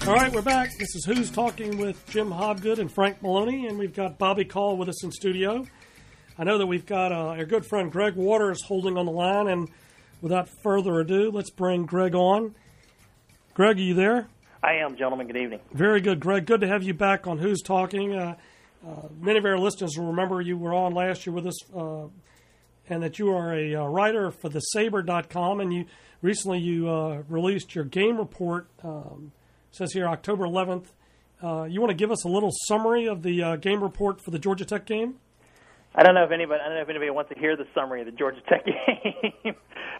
All right, we're back. This is Who's Talking with Jim Hobgood and Frank Maloney, and we've got Bobby Call with us in studio. I know that we've got our good friend Greg Waters holding on the line, and without further ado, let's bring Greg on. Greg, are you there? I am, gentlemen. Good evening. Very good, Greg. Good to have you back on Who's Talking. Many of our listeners will remember you were on last year with us, and that you are a writer for thesaber.com, and you recently released your game report. It says here October 11th. You want to give us a little summary of the game report for the Georgia Tech game? I don't know if anybody wants to hear the summary of the Georgia Tech game.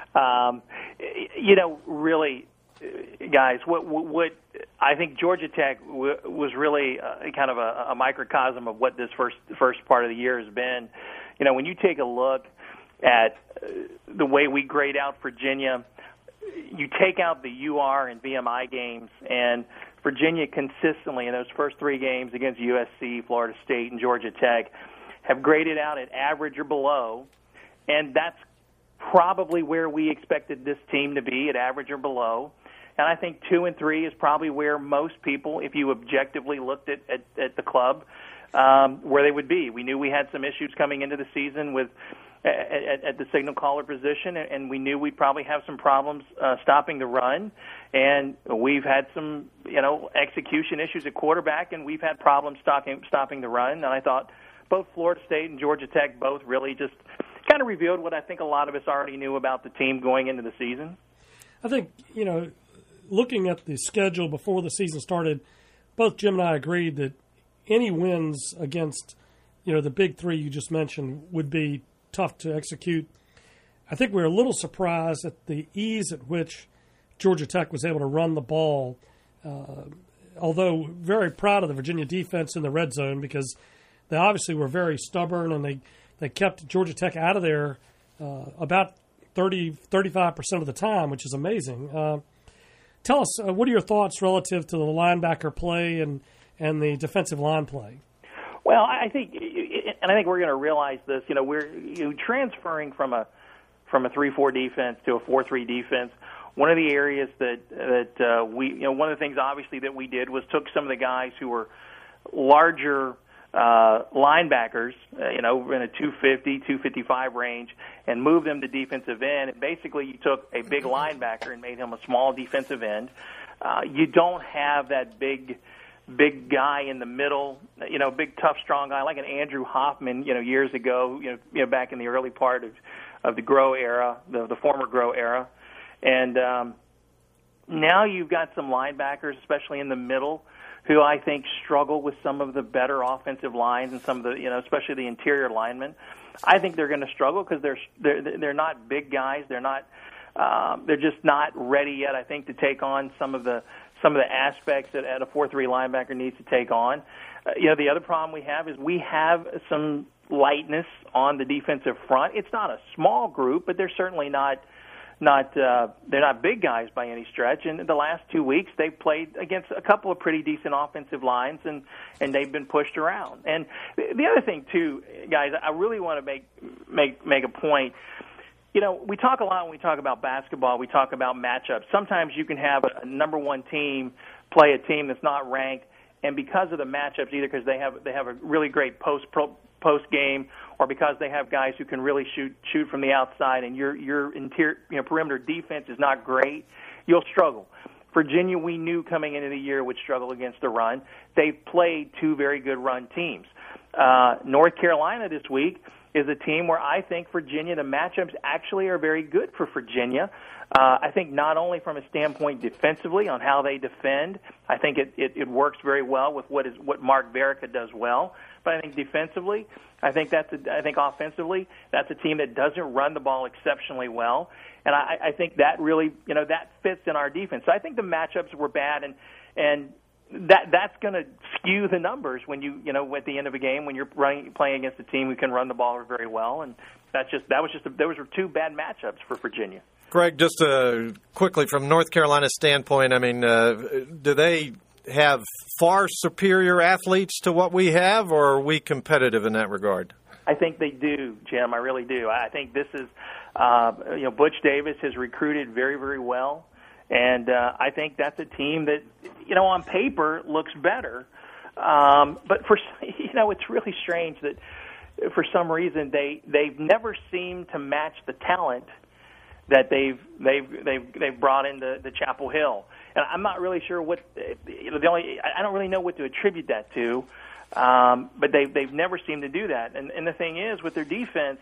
Really, guys, what I think Georgia Tech was really kind of a microcosm of what this first part of the year has been. You know, when you take a look at the way we grade out Virginia, you take out the UR and VMI games, and Virginia consistently in those first three games against USC, Florida State, and Georgia Tech have graded out at average or below, and that's probably where we expected this team to be, at average or below. And I think 2 and 3 is probably where most people, if you objectively looked at the club, where they would be. We knew we had some issues coming into the season with at the signal caller position, and we knew we'd probably have some problems stopping the run. And we've had some, execution issues at quarterback, and we've had problems stopping the run. And I thought both Florida State and Georgia Tech both really just kind of revealed what I think a lot of us already knew about the team going into the season. I think, looking at the schedule before the season started, both Jim and I agreed that any wins against, the big three you just mentioned would be tough to execute. I think we're a little surprised at the ease at which Georgia Tech was able to run the ball, although very proud of the Virginia defense in the red zone because they obviously were very stubborn and they kept Georgia Tech out of there about 35% of the time, which is amazing. Tell us, what are your thoughts relative to the linebacker play and the defensive line play? Well, I think we're going to realize this. We're transferring from a 3-4 defense to a 4-3 defense. One of the areas that we, one of the things obviously that we did was took some of the guys who were larger linebackers, in a 250, 255 range, and moved them to defensive end. And basically, you took a big linebacker and made him a small defensive end. You don't have that big guy in the middle, big, tough, strong guy like an Andrew Hoffman, years ago, back in the early part of the Grow era, the former Grow era. And now you've got some linebackers, especially in the middle, who I think struggle with some of the better offensive lines and some of the, especially the interior linemen. I think they're going to struggle because they're not big guys. They're just not ready yet, I think, to take on some of the aspects that a 4-3 linebacker needs to take on. The other problem we have is we have some lightness on the defensive front. It's not a small group, but they're certainly not they're not big guys by any stretch. And the last 2 weeks they've played against a couple of pretty decent offensive lines, and they've been pushed around. And the other thing too, guys, I really want to make a point. We talk a lot when we talk about basketball. We talk about matchups. Sometimes you can have a number one team play a team that's not ranked, and because of the matchups, either because they have a really great post game, or because they have guys who can really shoot from the outside, and your interior perimeter defense is not great, you'll struggle. Virginia, we knew coming into the year, would struggle against the run. They've played two very good run teams. North Carolina this week is a team where I think Virginia, the matchups actually are very good for Virginia. I think not only from a standpoint defensively on how they defend, I think it works very well with what Mark Verica does well. But I think defensively, I think offensively, that's a team that doesn't run the ball exceptionally well. And I think that really, that fits in our defense. So I think the matchups were bad, and that's going to skew the numbers when you at the end of a game when you're playing against a team who can run the ball very well. And those were two bad matchups for Virginia. Greg, just quickly from North Carolina's standpoint, I mean, do they have far superior athletes to what we have, or are we competitive in that regard? I think they do, Jim. I really do. I think this is, Butch Davis has recruited very, very well. And I think that's a team that, on paper looks better. But it's really strange that for some reason they've never seemed to match the talent that they've brought into the Chapel Hill. And I'm not really sure what I don't really know what to attribute that to. But they've never seemed to do that. And the thing is, with their defense,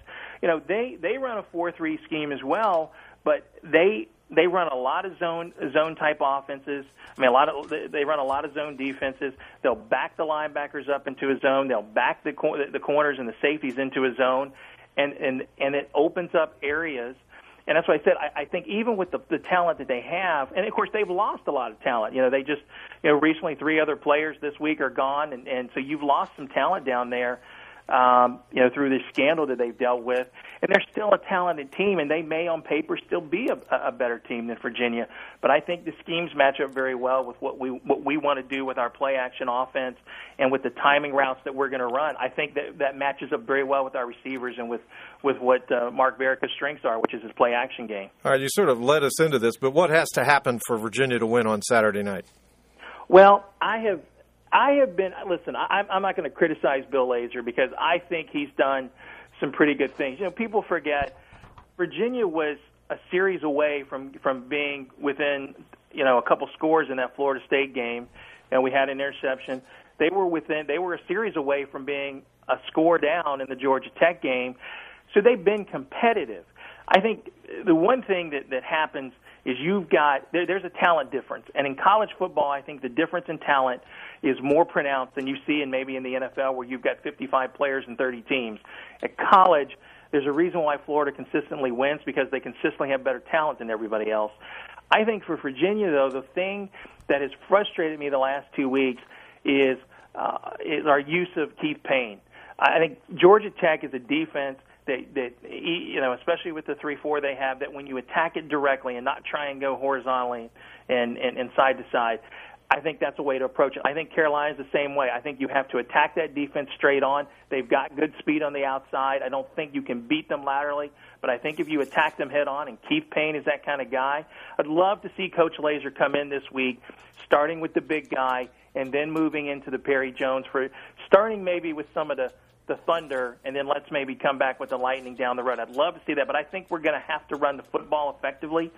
they run a 4-3 scheme as well, but they run a lot of zone type offenses. I mean, they run a lot of zone defenses. They'll back the linebackers up into a zone. They'll back the corners and the safeties into a zone, and it opens up areas. And that's why I said I think even with the talent that they have, and of course they've lost a lot of talent. They just recently 3 other players this week are gone, and so you've lost some talent down there. Through this scandal that they've dealt with, and they're still a talented team, and they may on paper still be a better team than Virginia. But I think the schemes match up very well with what we want to do with our play action offense and with the timing routes that we're going to run. I think that matches up very well with our receivers and with what Mark Verica's strengths are, which is his play action game. All right, you sort of led us into this, but what has to happen for Virginia to win on Saturday night? Well, I have been, listen, I'm not going to criticize Bill Lazor because I think he's done some pretty good things. People forget Virginia was a series away from being within, a couple scores in that Florida State game, and we had an interception. They were a series away from being a score down in the Georgia Tech game, so they've been competitive. I think the one thing that happens is there's a talent difference. And in college football, I think the difference in talent is more pronounced than you see maybe in the NFL where you've got 55 players and 30 teams. At college, there's a reason why Florida consistently wins because they consistently have better talent than everybody else. I think for Virginia, though, the thing that has frustrated me the last 2 weeks is our use of Keith Payne. I think Georgia Tech is a defense that especially with the 3-4 they have, that when you attack it directly and not try and go horizontally and side to side, I think that's a way to approach it. I think Carolina's the same way. I think you have to attack that defense straight on. They've got good speed on the outside. I don't think you can beat them laterally, but I think if you attack them head on, and Keith Payne is that kind of guy, I'd love to see Coach Lazor come in this week, starting with the big guy and then moving into the Perry Jones, for starting maybe with some of the Thunder, and then let's maybe come back with the Lightning down the road. I'd love to see that, but I think we're going to have to run the football effectively.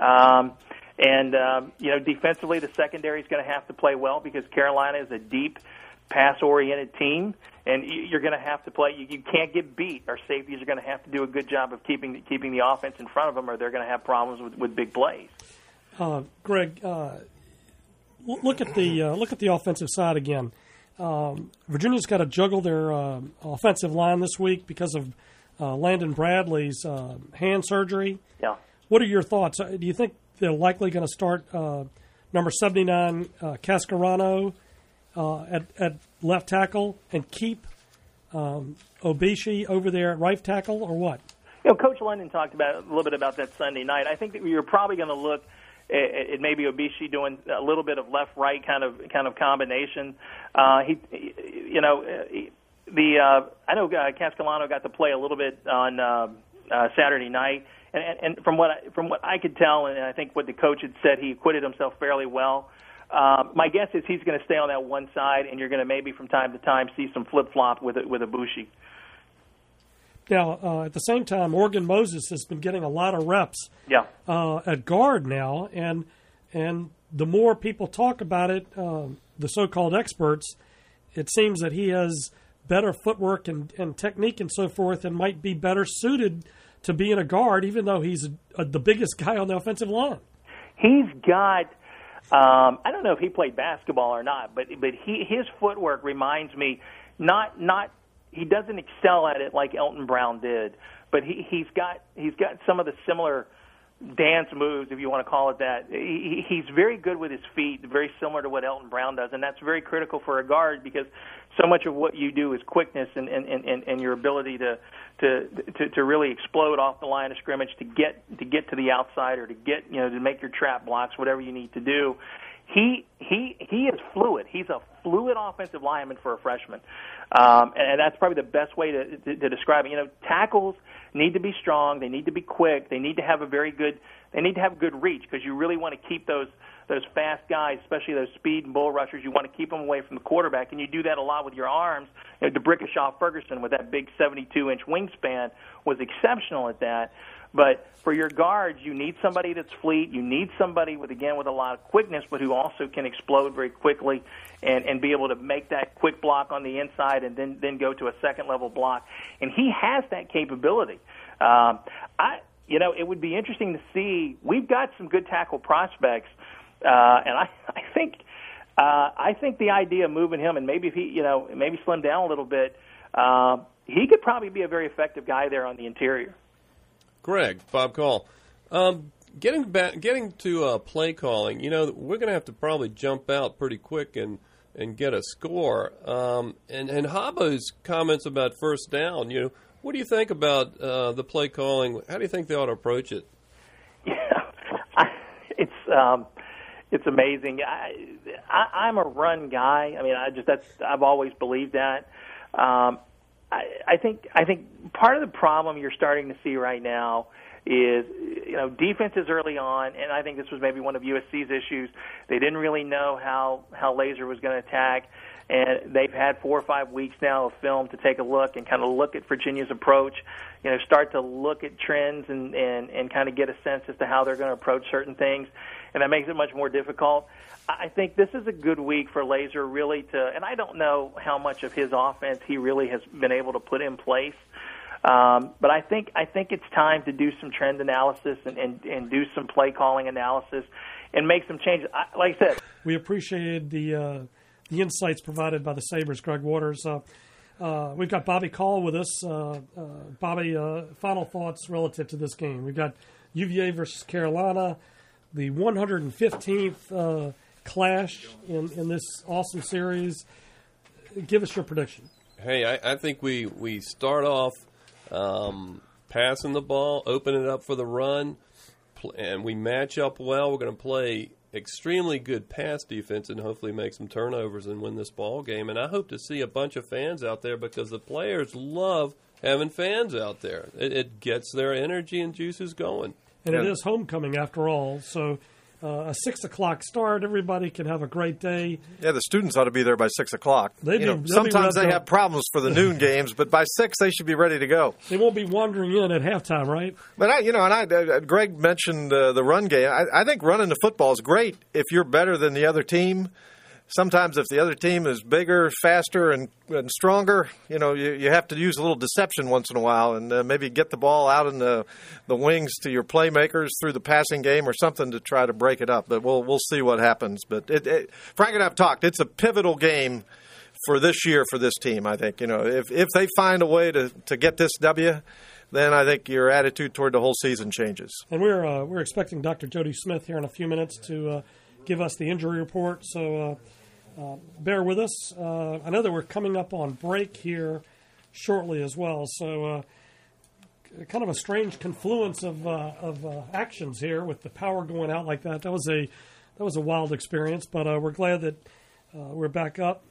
Defensively, the secondary is going to have to play well because Carolina is a deep, pass-oriented team, and you're going to have to play. You can't get beat. Our safeties are going to have to do a good job of keeping the offense in front of them, or they're going to have problems with big plays. Greg, look at the offensive side again. Virginia's got to juggle their offensive line this week because of Landon Bradley's hand surgery. Yeah. What are your thoughts? Do you think they're likely going to start number 79 Cascarano at left tackle and keep Obishi over there at right tackle, or what? Coach London talked a little bit about that Sunday night. I think that you're probably going to look at maybe Obishi doing a little bit of left-right kind of combination. I know Cascarano got to play a little bit on Saturday night, and from what I could tell, and I think what the coach had said, he acquitted himself fairly well. My guess is he's going to stay on that one side, and you're going to maybe from time to time see some flip-flop with Obishi. Now, at the same time, Morgan Moses has been getting a lot of reps at guard now, and the more people talk about it, the so-called experts, it seems that he has better footwork and technique and so forth and might be better suited to being a guard, even though he's the biggest guy on the offensive line. He's got I don't know if he played basketball or not, but his footwork reminds me not he doesn't excel at it like Elton Brown did, but he's got some of the similar dance moves, if you want to call it that. He's very good with his feet, very similar to what Elton Brown does, and that's very critical for a guard because so much of what you do is quickness and your ability to really explode off the line of scrimmage to get to the outside or to get to make your trap blocks, whatever you need to do. He is fluid. He's a fluid offensive lineman for a freshman. And that's probably the best way to describe it. You know, tackles need to be strong. They need to be quick. They need to have good reach, because you really want to keep those fast guys, especially those speed and bull rushers. You want to keep them away from the quarterback, and you do that a lot with your arms. You know, DeBrickashaw Ferguson, with that big 72-inch wingspan, was exceptional at that. But for your guards, you need somebody that's fleet. You need somebody with a lot of quickness, but who also can explode very quickly and be able to make that quick block on the inside and then go to a second-level block. And he has that capability. It would be interesting to see. We've got some good tackle prospects, and I think the idea of moving him, and maybe if he, maybe slim down a little bit, he could probably be a very effective guy there on the interior. Greg, Bob Call. Getting to play calling, we're going to have to probably jump out pretty quick and get a score. And Habo's comments about first down, what do you think about the play calling? How do you think they ought to approach it? Yeah, it's amazing. I'm a run guy. I mean, I've always believed that. I think part of the problem you're starting to see right now is, defenses early on, and I think this was maybe one of USC's issues. They didn't really know how Laser was going to attack, and they've had 4 or 5 weeks now of film to take a look and kind of look at Virginia's approach, start to look at trends and kind of get a sense as to how they're going to approach certain things, and that makes it much more difficult. I think this is a good week for Laser really and I don't know how much of his offense he really has been able to put in place. But I think it's time to do some trend analysis and do some play calling analysis and make some changes. Like I said, we appreciated the insights provided by the Sabres, Greg Waters. We've got Bobby Call with us. Bobby, final thoughts relative to this game. We've got UVA versus Carolina, the 115th clash in this awesome series. Give us your prediction. Hey, I think we start off passing the ball, open it up for the run, and we match up well. We're going to play extremely good pass defense and hopefully make some turnovers and win this ball game. And I hope to see a bunch of fans out there, because the players love having fans out there. It gets their energy and juices going. And it is homecoming after all, so a 6 o'clock start. Everybody can have a great day. Yeah, the students ought to be there by 6 o'clock. Sometimes they have problems for the noon games, but by 6 they should be ready to go. They won't be wandering in at halftime, right? But Greg mentioned the run game. I think running the football is great if you're better than the other team. Sometimes if the other team is bigger, faster, and stronger, you have to use a little deception once in a while and maybe get the ball out in the wings to your playmakers through the passing game or something to try to break it up. But we'll see what happens. But Frank and I have talked. It's a pivotal game for this year for this team, I think. If they find a way to get this W, then I think your attitude toward the whole season changes. And we're expecting Dr. Jody Smith here in a few minutes to give us the injury report. So bear with us. I know that we're coming up on break here shortly as well. So kind of a strange confluence of actions here with the power going out like that. That was a wild experience, but we're glad that we're back up.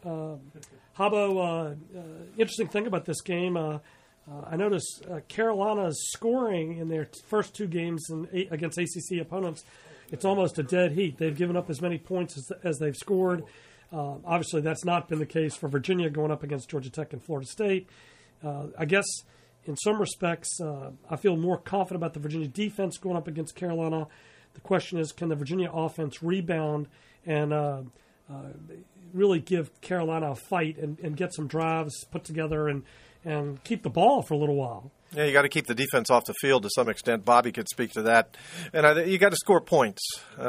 Habo, interesting thing about this game, I noticed Carolina's scoring in their first 2 games against ACC opponents, it's almost a dead heat. They've given up as many points as they've scored. Obviously, that's not been the case for Virginia going up against Georgia Tech and Florida State. I guess in some respects, I feel more confident about the Virginia defense going up against Carolina. The question is, can the Virginia offense rebound and really give Carolina a fight and get some drives put together and keep the ball for a little while? Yeah, you got to keep the defense off the field to some extent. Bobby could speak to that, and you got to score points.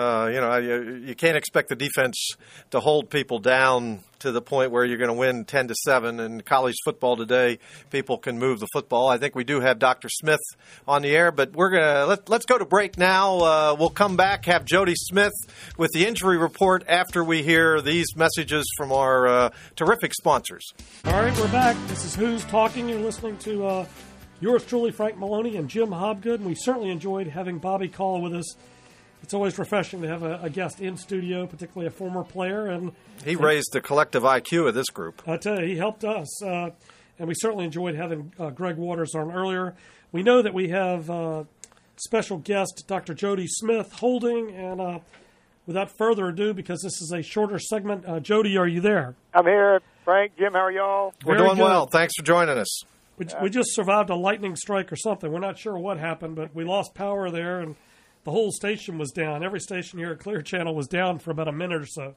You can't expect the defense to hold people down to the point where you're going to win 10-7. In college football today, people can move the football. I think we do have Dr. Smith on the air, but we're gonna let's go to break now. We'll come back, have Jody Smith with the injury report after we hear these messages from our terrific sponsors. All right, we're back. This is Who's Talking. You're listening to yours truly, Frank Maloney and Jim Hobgood, and we certainly enjoyed having Bobby Call with us. it's always refreshing to have a guest in studio, particularly a former player. And he raised the collective IQ of this group. I tell you, he helped us, and we certainly enjoyed having Greg Waters on earlier. We know that we have special guest Dr. Jody Smith holding, and without further ado, because this is a shorter segment, Jody, are you there? I'm here. Frank, Jim, how are y'all? We're doing well. Thanks for joining us. We just survived a lightning strike or something. We're not sure what happened, but we lost power there, and the whole station was down. Every station here at Clear Channel was down for about a minute or so.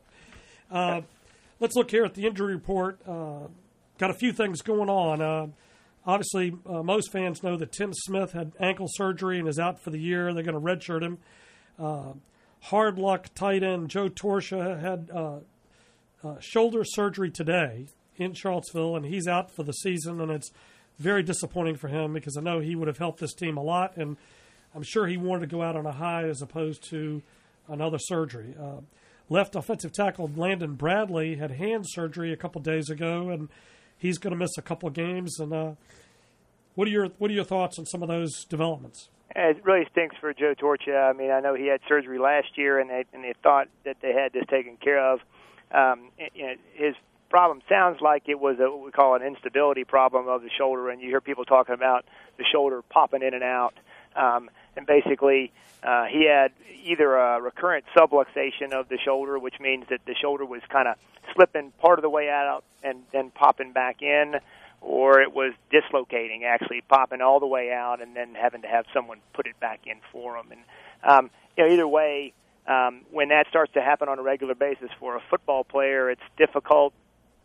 Let's look here at the injury report. Got a few things going on. Obviously, most fans know that Tim Smith had ankle surgery and is out for the year. They're going to redshirt him. Hard luck tight end Joe Torsia had shoulder surgery today in Charlottesville, and he's out for the season, and it's very disappointing for him because I know he would have helped this team a lot, and I'm sure he wanted to go out on a high as opposed to another surgery. Left offensive tackle Landon Bradley had hand surgery a couple days ago, and he's going to miss a couple of games. And what are your thoughts on some of those developments? It really stinks for Joe Torchia. I mean, I know he had surgery last year, and they thought that they had this taken care of. His problem sounds like it was what we call an instability problem of the shoulder, and you hear people talking about the shoulder popping in and out. And basically, he had either a recurrent subluxation of the shoulder, which means that the shoulder was kind of slipping part of the way out and then popping back in, or it was dislocating, actually popping all the way out and then having to have someone put it back in for him. And either way, when that starts to happen on a regular basis for a football player, it's difficult.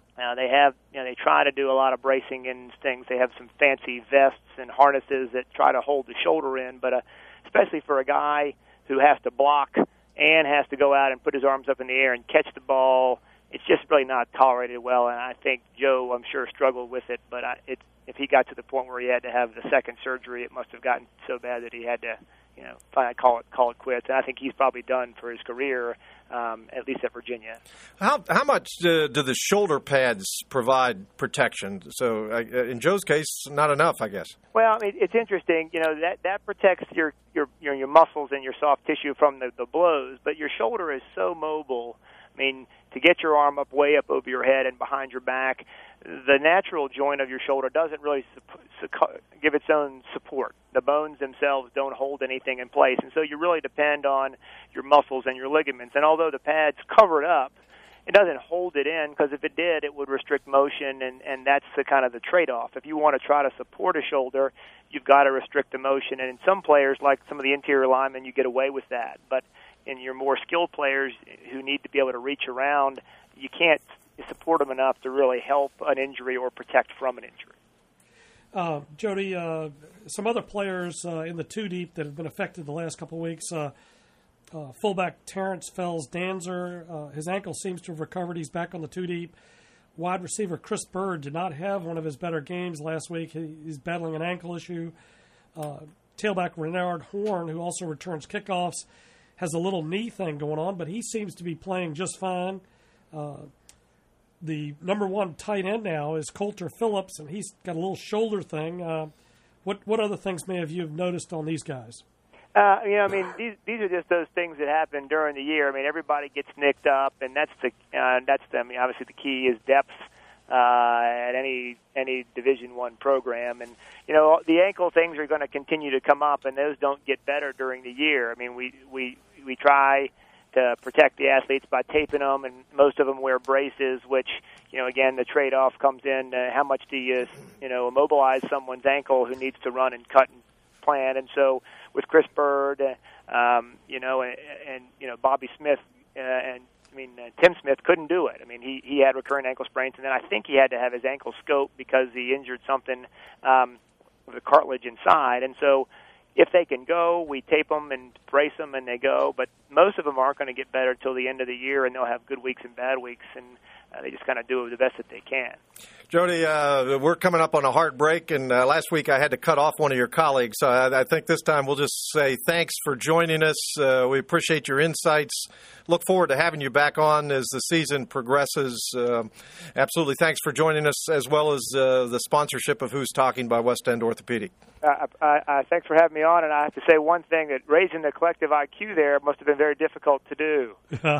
They try to do a lot of bracing and things. They have some fancy vests and harnesses that try to hold the shoulder in, but especially for a guy who has to block and has to go out and put his arms up in the air and catch the ball, it's just really not tolerated well. And I think Joe, I'm sure, struggled with it, but if he got to the point where he had to have the second surgery, it must have gotten so bad that he had to, finally call it quits. And I think he's probably done for his career, at least at Virginia. How much do the shoulder pads provide protection? So in Joe's case, not enough, I guess. Well, it's interesting. That protects your muscles and your soft tissue from the blows, but your shoulder is so mobile. I mean, to get your arm up way up over your head and behind your back, the natural joint of your shoulder doesn't really give its own support. The bones themselves don't hold anything in place, and so you really depend on your muscles and your ligaments. And although the pads cover it up, it doesn't hold it in, because if it did, it would restrict motion, and that's the kind of the trade-off. If you want to try to support a shoulder, you've got to restrict the motion. And in some players, like some of the interior linemen, you get away with that. But in your more skilled players who need to be able to reach around, you can't support them enough to really help an injury or protect from an injury. Jody, some other players in the two deep that have been affected the last couple of weeks, fullback Terrence Fells-Danzer, his ankle seems to have recovered. He's back on the two deep. Wide receiver Chris Bird did not have one of his better games last week. He's battling an ankle issue. Tailback Renard Horn, who also returns kickoffs, has a little knee thing going on, but he seems to be playing just fine. The number one tight end now is Coulter Phillips, and he's got a little shoulder thing. What other things may have you noticed on these guys? These are just those things that happen during the year. I mean, everybody gets nicked up, and that's obviously the key is depth at any Division I program. And the ankle things are going to continue to come up, and those don't get better during the year. I mean, we try to protect the athletes by taping them, and most of them wear braces, which, again, the trade-off comes in, how much do you immobilize someone's ankle who needs to run and cut and plan. And so with Chris Bird, and Bobby Smith, Tim Smith couldn't do it. I mean, he had recurrent ankle sprains, and then I think he had to have his ankle scoped because he injured something with the cartilage inside. And so if they can go, we tape them and brace them, and they go. But most of them aren't going to get better till the end of the year, and they'll have good weeks and bad weeks, and they just kind of do the best that they can. Jody, we're coming up on a hard break, and last week I had to cut off one of your colleagues. So I think this time we'll just say thanks for joining us. We appreciate your insights. Look forward to having you back on as the season progresses. Absolutely, thanks for joining us, as well as the sponsorship of Who's Talking by West End Orthopedic. Thanks for having me on. on, and I have to say one thing, that raising the collective IQ there must have been very difficult to do.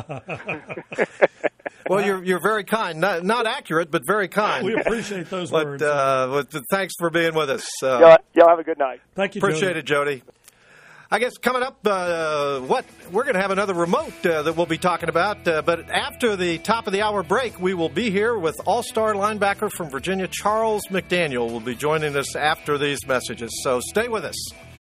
Well, you're very kind. Not accurate, but very kind. We appreciate those words. But thanks for being with us. Y'all have a good night. Thank you, Appreciate it, Jody. I guess coming up, we're going to have another remote that we'll be talking about. But after the top of the hour break, we will be here with all-star linebacker from Virginia, Charles McDaniel, will be joining us after these messages. So stay with us.